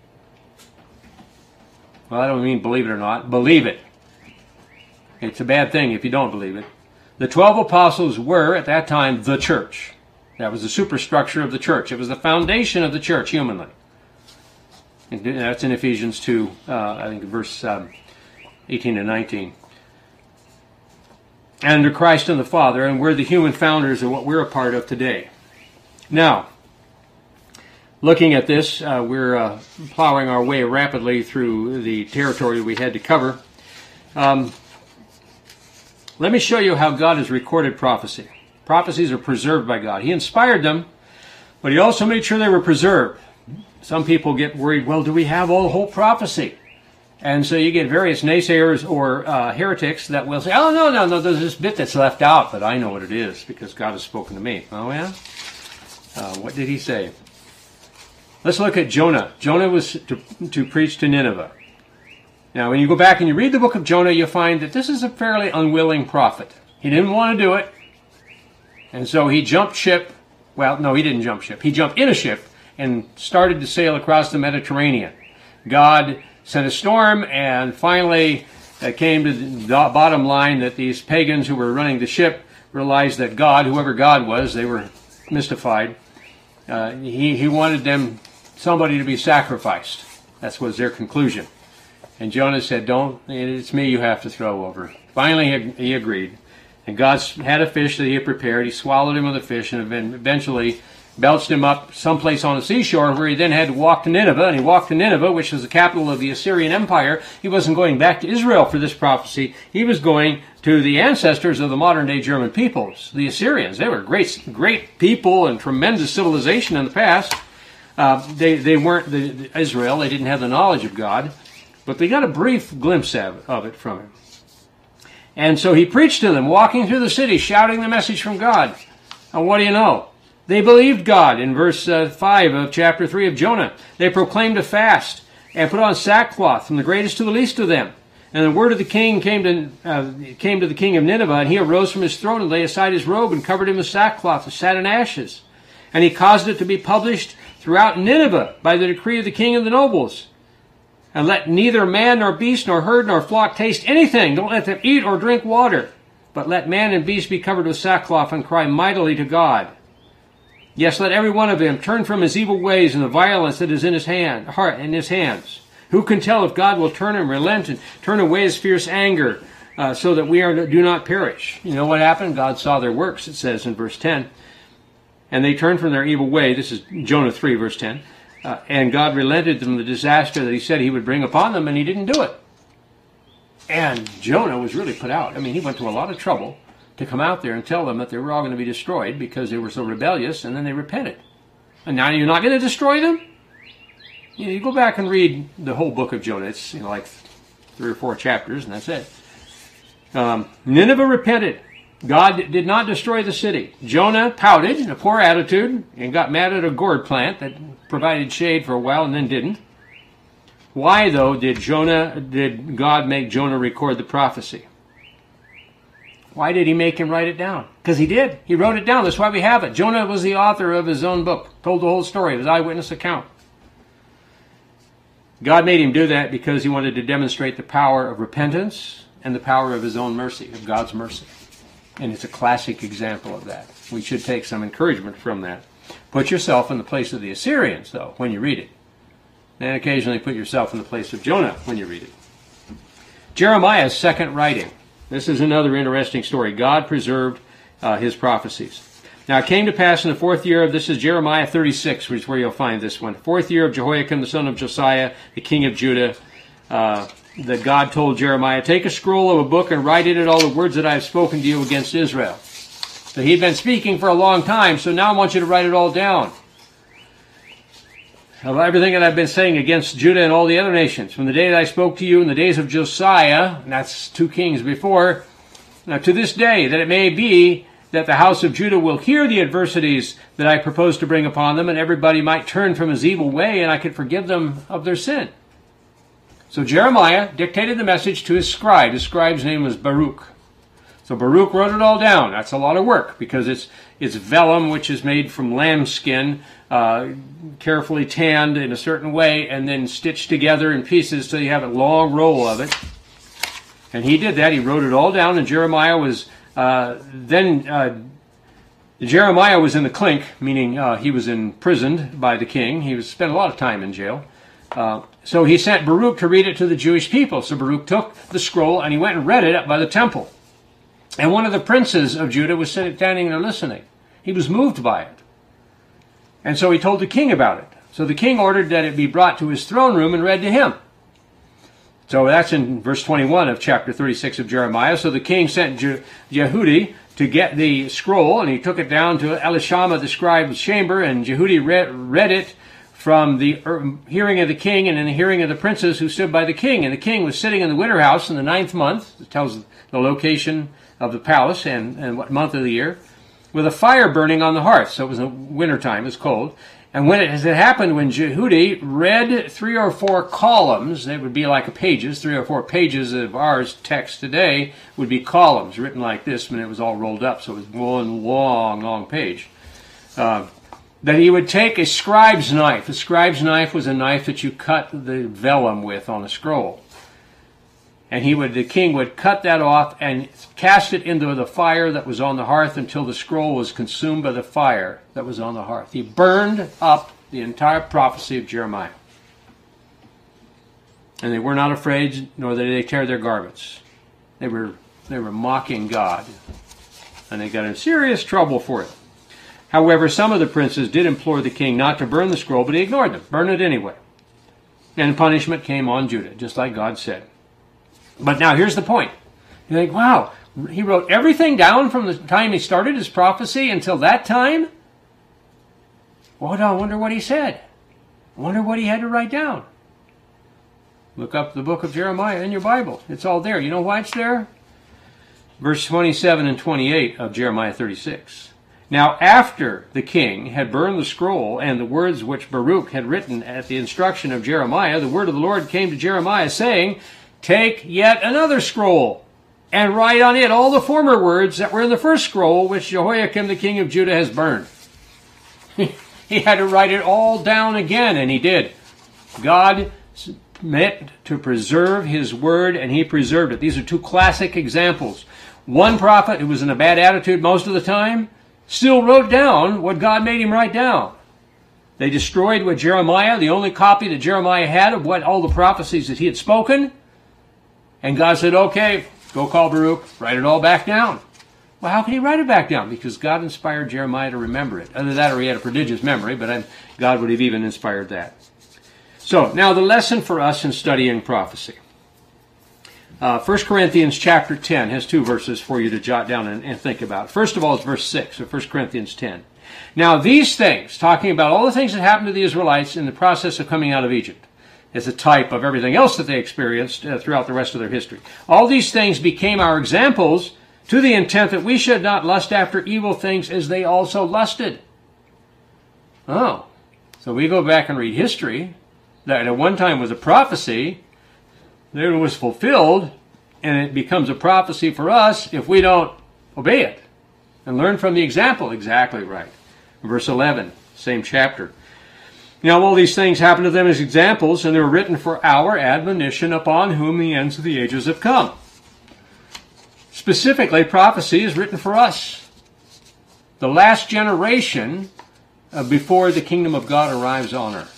Well, I don't mean believe it or not. Believe it. It's a bad thing if you don't believe it. The 12 apostles were, at that time, the church. That was the superstructure of the church. It was the foundation of the church, humanly. And that's in Ephesians 2, I think verse 18 and 19. And under Christ and the Father, and we're the human founders of what we're a part of today. Now, looking at this, we're plowing our way rapidly through the territory we had to cover. Let me show you how God has recorded prophecy. Prophecies are preserved by God. He inspired them, but He also made sure they were preserved. Some people get worried, well, do we have all whole prophecy? And so you get various naysayers or heretics that will say, oh, no, there's this bit that's left out, but I know what it is because God has spoken to me. Oh, yeah? What did He say? Let's look at Jonah. Jonah was to preach to Nineveh. Now, when you go back and you read the book of Jonah, you'll find that this is a fairly unwilling prophet. He didn't want to do it. And so he jumped ship. Well, no, he didn't jump ship. He jumped in a ship and started to sail across the Mediterranean. God sent a storm, and finally it came to the bottom line that these pagans who were running the ship realized that God, whoever God was, they were mystified. He wanted somebody to be sacrificed. That was their conclusion. And Jonah said, it's me you have to throw over. Finally, he agreed. And God had a fish that He had prepared. He swallowed him with a fish and eventually belched him up someplace on the seashore where he then had to walk to Nineveh. And he walked to Nineveh, which was the capital of the Assyrian Empire. He wasn't going back to Israel for this prophecy. He was going to the ancestors of the modern-day German peoples, the Assyrians. They were great people and tremendous civilization in the past. They weren't Israel. They didn't have the knowledge of God. But they got a brief glimpse of it from Him. And so He preached to them, walking through the city, shouting the message from God. And what do you know? They believed God in verse 5 of chapter 3 of Jonah. They proclaimed a fast and put on sackcloth from the greatest to the least of them. And the word of the king came to the king of Nineveh, and he arose from his throne and laid aside his robe and covered him with sackcloth and sat in ashes. And he caused it to be published throughout Nineveh by the decree of the king and the nobles. And let neither man nor beast nor herd nor flock taste anything. Don't let them eat or drink water. But let man and beast be covered with sackcloth and cry mightily to God. Yes, let every one of them turn from his evil ways and the violence that is in his hands. Who can tell if God will turn and relent and turn away His fierce anger so that we do not perish? You know what happened? God saw their works, it says in verse 10. And they turned from their evil way. This is Jonah 3, verse 10. And God relented from the disaster that He said He would bring upon them, and He didn't do it. And Jonah was really put out. I mean, he went to a lot of trouble to come out there and tell them that they were all going to be destroyed because they were so rebellious, and then they repented. And now you're not going to destroy them? You go back and read the whole book of Jonah. It's like 3 or 4 chapters, and that's it. Nineveh repented. God did not destroy the city. Jonah pouted in a poor attitude and got mad at a gourd plant that provided shade for a while and then didn't. Why, though, did God make Jonah record the prophecy? Why did He make him write it down? Because He did. He wrote it down. That's why we have it. Jonah was the author of his own book, told the whole story of his eyewitness account. God made him do that because He wanted to demonstrate the power of repentance and the power of His own mercy, of God's mercy. And it's a classic example of that. We should take some encouragement from that. Put yourself in the place of the Assyrians, though, when you read it. And occasionally put yourself in the place of Jonah when you read it. Jeremiah's second writing. This is another interesting story. God preserved His prophecies. Now it came to pass in the 4th year of, this is Jeremiah 36, which is where you'll find this one. 4th year of Jehoiakim, the son of Josiah, the king of Judah, that God told Jeremiah, take a scroll of a book and write in it all the words that I have spoken to you against Israel. So he'd been speaking for a long time, so now I want you to write it all down. Of everything that I've been saying against Judah and all the other nations, from the day that I spoke to you in the days of Josiah, and that's 2 kings before, now to this day, that it may be that the house of Judah will hear the adversities that I propose to bring upon them, and everybody might turn from his evil way, and I could forgive them of their sin. So Jeremiah dictated the message to his scribe. His scribe's name was Baruch. So Baruch wrote it all down. That's a lot of work because it's vellum, which is made from lambskin, carefully tanned in a certain way, and then stitched together in pieces so you have a long roll of it. And he did that. He wrote it all down, and Jeremiah was Jeremiah was in the clink, meaning he was imprisoned by the king. He spent a lot of time in jail. So he sent Baruch to read it to the Jewish people. So Baruch took the scroll and he went and read it up by the temple. And one of the princes of Judah was standing there listening. He was moved by it. And so he told the king about it. So the king ordered that it be brought to his throne room and read to him. So that's in verse 21 of chapter 36 of Jeremiah. So the king sent Jehudi to get the scroll, and he took it down to Elishama the scribe's chamber, and Jehudi read it from the hearing of the king and in the hearing of the princes who stood by the king. And the king was sitting in the winter house in the 9th month. It tells the location of the palace and what month of the year, with a fire burning on the hearth. So it was in winter time, it was cold. And when it happened, when Jehudi read 3 or 4 columns, it would be like pages, 3 or 4 pages of ours text today would be columns written like this when it was all rolled up. So it was one long, long page. That he would take a scribe's knife. A scribe's knife was a knife that you cut the vellum with on a scroll. And the king would cut that off and cast it into the fire that was on the hearth until the scroll was consumed by the fire that was on the hearth. He burned up the entire prophecy of Jeremiah. And they were not afraid, nor did they tear their garments. They were mocking God. And they got in serious trouble for it. However, some of the princes did implore the king not to burn the scroll, but he ignored them. Burn it anyway. And punishment came on Judah, just like God said. But now here's the point. You think, wow, he wrote everything down from the time he started his prophecy until that time? Well, I wonder what he said. I wonder what he had to write down. Look up the book of Jeremiah in your Bible. It's all there. You know why it's there? Verse 27 and 28 of Jeremiah 36. Now after the king had burned the scroll and the words which Baruch had written at the instruction of Jeremiah, the word of the Lord came to Jeremiah, saying, Take yet another scroll, and write on it all the former words that were in the first scroll, which Jehoiakim the king of Judah has burned. He had to write it all down again, and he did. God meant to preserve his word, and he preserved it. These are 2 classic examples. One prophet who was in a bad attitude most of the time still wrote down what God made him write down. They destroyed what Jeremiah, the only copy that Jeremiah had of what all the prophecies that he had spoken. And God said, okay, go call Baruch, write it all back down. Well, how can he write it back down? Because God inspired Jeremiah to remember it. Either that or he had a prodigious memory, but God would have even inspired that. So, now the lesson for us in studying prophecy. 1 Corinthians chapter 10 has 2 verses for you to jot down and think about. First of all is verse 6 of 1 Corinthians 10. Now these things, talking about all the things that happened to the Israelites in the process of coming out of Egypt, as a type of everything else that they experienced throughout the rest of their history. All these things became our examples to the intent that we should not lust after evil things as they also lusted. Oh, so we go back and read history that at one time was a prophecy, then it was fulfilled, and it becomes a prophecy for us if we don't obey it and learn from the example. Exactly right. Verse 11, same chapter. Now all these things happened to them as examples, and they were written for our admonition, upon whom the ends of the ages have come. Specifically, prophecy is written for us. The last generation before the kingdom of God arrives on earth.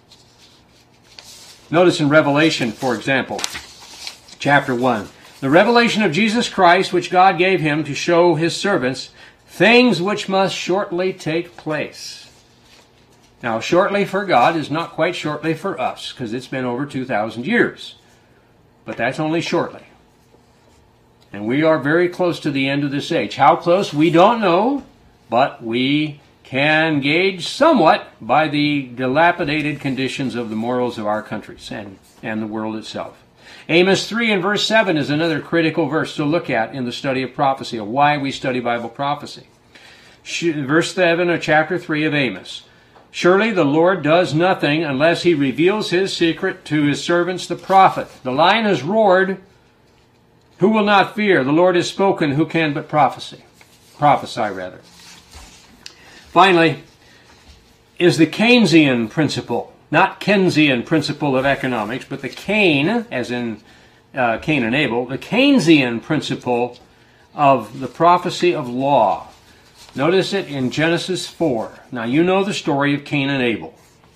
Notice in Revelation, for example, chapter 1. The revelation of Jesus Christ, which God gave him to show his servants, things which must shortly take place. Now, shortly for God is not quite shortly for us, because it's been over 2,000 years. But that's only shortly. And we are very close to the end of this age. How close, we don't know, but we can gauge somewhat by the dilapidated conditions of the morals of our countries and the world itself. Amos 3 and verse 7 is another critical verse to look at in the study of prophecy, of why we study Bible prophecy. Verse 7 of chapter 3 of Amos. Surely the Lord does nothing unless he reveals his secret to his servants the prophet. The lion has roared, Who will not fear? The Lord has spoken. Who can but prophesy? Prophesy, rather. Finally, is the Keynesian principle. Not Keynesian principle of economics, but the Cain, as in Cain and Abel, the Keynesian principle of the prophecy of law. Notice it in Genesis 4. Now, you know the story of Cain and Abel.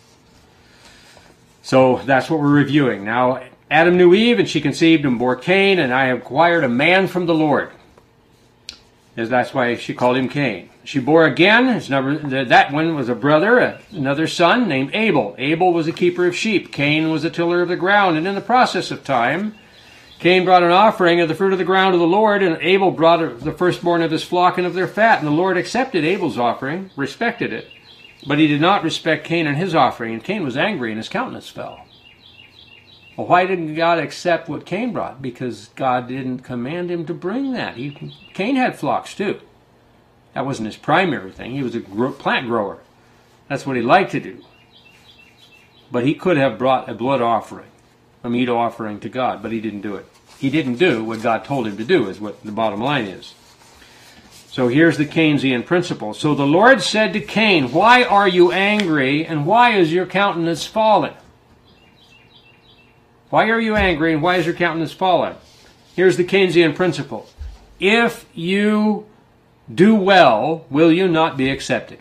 So that's what we're reviewing. Now, Adam knew Eve, and she conceived and bore Cain, and I acquired a man from the Lord. That's why she called him Cain. She bore again, that one was a brother, another son named Abel. Abel was a keeper of sheep. Cain was a tiller of the ground. And in the process of time, Cain brought an offering of the fruit of the ground to the Lord, and Abel brought the firstborn of his flock and of their fat. And the Lord accepted Abel's offering, respected it. But he did not respect Cain and his offering, and Cain was angry, and his countenance fell. Well, why didn't God accept what Cain brought? Because God didn't command him to bring that. Cain had flocks too. That wasn't his primary thing. He was a plant grower. That's what he liked to do. But he could have brought a blood offering, a meat offering to God, but he didn't do it. He didn't do what God told him to do, is what the bottom line is. So here's the Keynesian principle. So the Lord said to Cain, "Why are you angry, and why is your countenance fallen?" Why are you angry, and why is your countenance fallen? Here's the Keynesian principle. If you do well, will you not be accepted?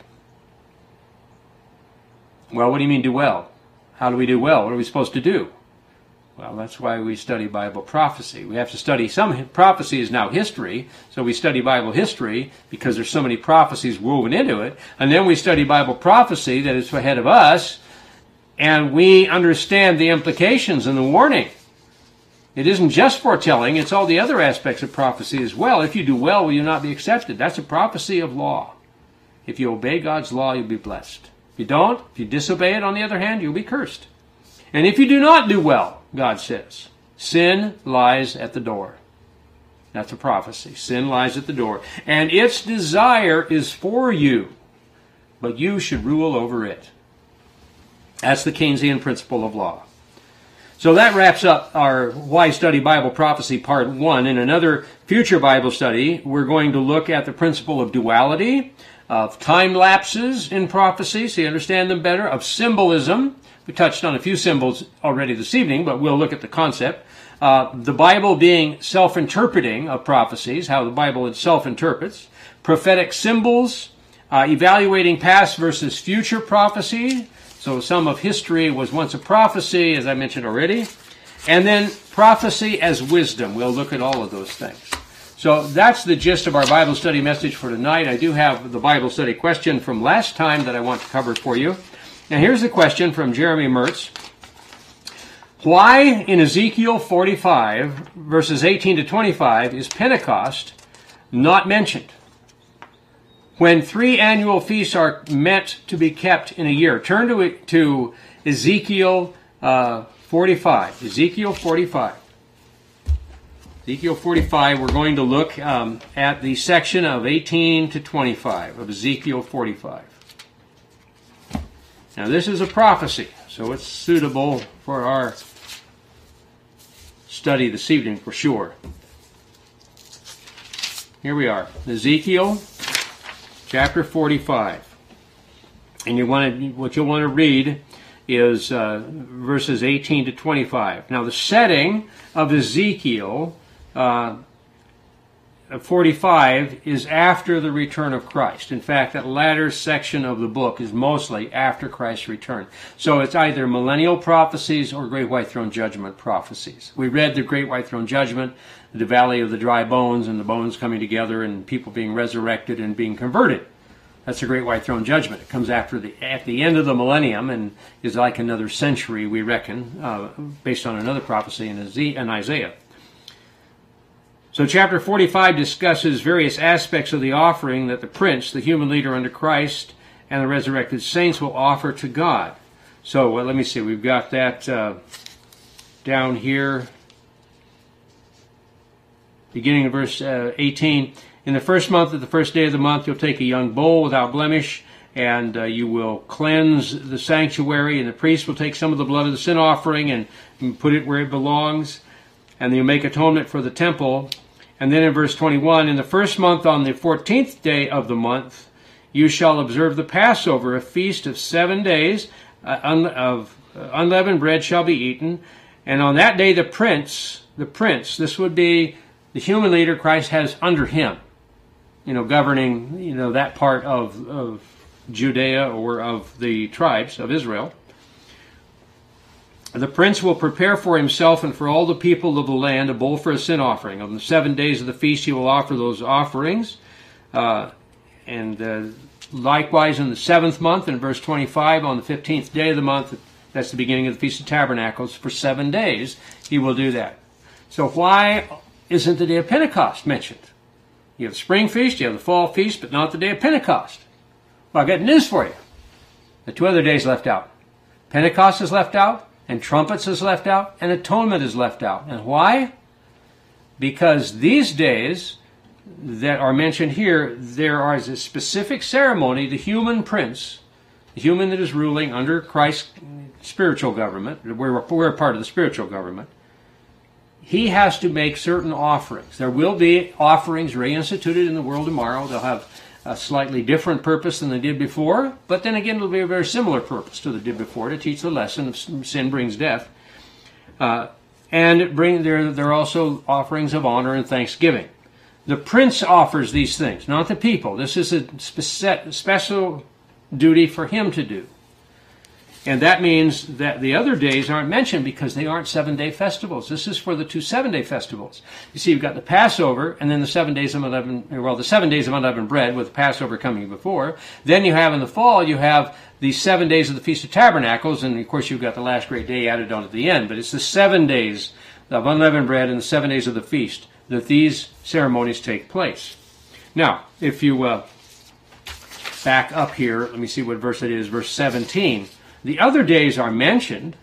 Well, what do you mean do well? How do we do well? What are we supposed to do? Well, that's why we study Bible prophecy. We have to study some prophecy is now history, so we study Bible history because there's so many prophecies woven into it, and then we study Bible prophecy that is ahead of us, and we understand the implications and the warning. It isn't just foretelling, it's all the other aspects of prophecy as well. If you do well, will you not be accepted? That's a prophecy of law. If you obey God's law, you'll be blessed. If you don't, if you disobey it, on the other hand, you'll be cursed. And if you do not do well, God says, sin lies at the door. That's a prophecy. Sin lies at the door. And its desire is for you, but you should rule over it. That's the Keynesian principle of law. So that wraps up our Why Study Bible Prophecy Part 1. In another future Bible study, we're going to look at the principle of duality, of time lapses in prophecy, so you understand them better, of symbolism. We touched on a few symbols already this evening, but we'll look at the concept. The Bible being self-interpreting of prophecies, how the Bible itself interprets. Prophetic symbols, evaluating past versus future prophecy. So some of history was once a prophecy, as I mentioned already. And then prophecy as wisdom. We'll look at all of those things. So that's the gist of our Bible study message for tonight. I do have the Bible study question from last time that I want to cover for you. Now here's the question from Jeremy Mertz. Why in Ezekiel 45, verses 18 to 25, is Pentecost not mentioned when 3 annual feasts are meant to be kept in a year? Turn to Ezekiel 45. Ezekiel 45. Ezekiel 45, we're going to look at the section of 18 to 25 of Ezekiel 45. Now this is a prophecy, so it's suitable for our study this evening for sure. Here we are, Ezekiel chapter 45. And what you'll want to read is verses 18 to 25. Now the setting of Ezekiel 45 is after the return of Christ. In fact, that latter section of the book is mostly after Christ's return. So it's either millennial prophecies or Great White Throne Judgment prophecies. We read the Great White Throne Judgment, the Valley of the Dry Bones, and the bones coming together and people being resurrected and being converted. That's the Great White Throne Judgment. It comes at the end of the millennium and is like another century, we reckon, based on another prophecy in Isaiah. So chapter 45 discusses various aspects of the offering that the prince, the human leader under Christ, and the resurrected saints will offer to God. So let me see, we've got that down here, beginning of verse 18. In the first month, at the first day of the month, you'll take a young bull without blemish, and you will cleanse the sanctuary, and the priest will take some of the blood of the sin offering and put it where it belongs. and you make atonement for the temple. And then in verse 21, in the first month on the 14th day of the month, you shall observe the Passover, a feast of 7 days, unleavened bread shall be eaten. And on that day the prince, this would be the human leader Christ has under him, governing, that part of Judea or of the tribes of Israel. The prince will prepare for himself and for all the people of the land a bull for a sin offering. On the 7 days of the feast he will offer those offerings. And likewise in the 7th month, in verse 25, on the 15th day of the month, that's the beginning of the Feast of Tabernacles, for 7 days he will do that. So why isn't the day of Pentecost mentioned? You have the spring feast, you have the fall feast, but not the day of Pentecost. Well, I've got news for you. The 2 other days left out. Pentecost is left out, and trumpets is left out, and atonement is left out. And why? Because these days that are mentioned here, there is a specific ceremony, the human prince, the human that is ruling under Christ's spiritual government. We're a part of the spiritual government. He has to make certain offerings. There will be offerings reinstituted in the world tomorrow. They'll have a slightly different purpose than they did before, but then again it'll be a very similar purpose to they did before, to teach the lesson of sin brings death. And there are also offerings of honor and thanksgiving. The prince offers these things, not the people. This is a special duty for him to do. And that means that the other days aren't mentioned because they aren't 7-day festivals. This is for the 2 7-day festivals. You see, you've got the Passover and then the 7 days of the 7 days of unleavened bread with Passover coming before. Then you have in the fall, you have the 7 days of the Feast of Tabernacles, and of course you've got the last great day added on at the end. But it's the 7 days of unleavened bread and the 7 days of the feast that these ceremonies take place. Now, if you back up here, let me see what verse it is, verse 17. The other days are mentioned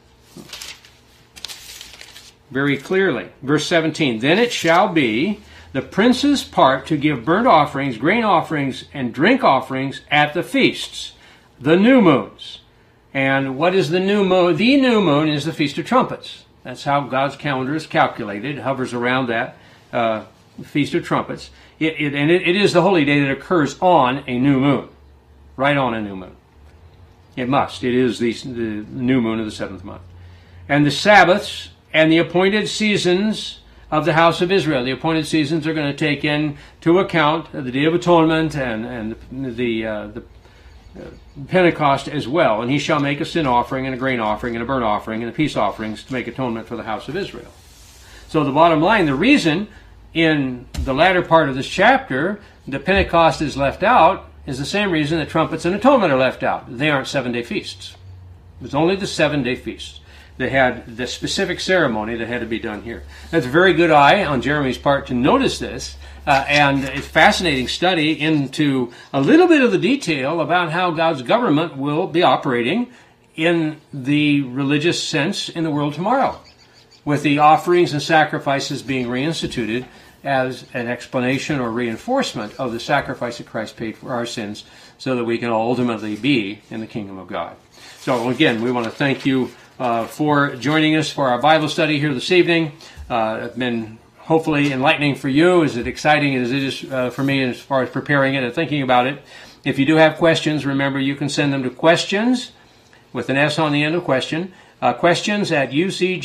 very clearly. Verse 17, then it shall be the prince's part to give burnt offerings, grain offerings, and drink offerings at the feasts, the new moons. And what is the new moon? The new moon is the Feast of Trumpets. That's how God's calendar is calculated. It hovers around that Feast of Trumpets. It is the holy day that occurs on a new moon, right on a new moon. It must. It is the new moon of the 7th month. And the Sabbaths and the appointed seasons of the house of Israel. The appointed seasons are going to take into account the Day of Atonement and the Pentecost as well. And he shall make a sin offering and a grain offering and a burnt offering and a peace offerings to make atonement for the house of Israel. So the bottom line, the reason in the latter part of this chapter the Pentecost is left out is the same reason that trumpets and atonement are left out. They aren't 7-day feasts. It was only the 7-day feasts. They had the specific ceremony that had to be done here. That's a very good eye on Jeremy's part to notice this, and it's a fascinating study into a little bit of the detail about how God's government will be operating in the religious sense in the world tomorrow, with the offerings and sacrifices being reinstituted as an explanation or reinforcement of the sacrifice that Christ paid for our sins so that we can ultimately be in the kingdom of God. So again, we want to thank you for joining us for our Bible study here this evening. It's been hopefully enlightening for you, as exciting as it is for me as far as preparing it and thinking about it. If you do have questions, remember you can send them to questions with an S on the end of question, questions at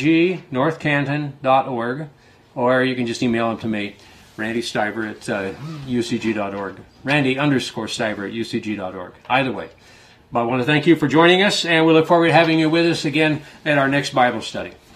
ucgnorthcanton.org. Or you can just email them to me, Randy Stiver at ucg.org. Randy_Stiver at ucg.org. Either way. But I want to thank you for joining us, and we look forward to having you with us again at our next Bible study.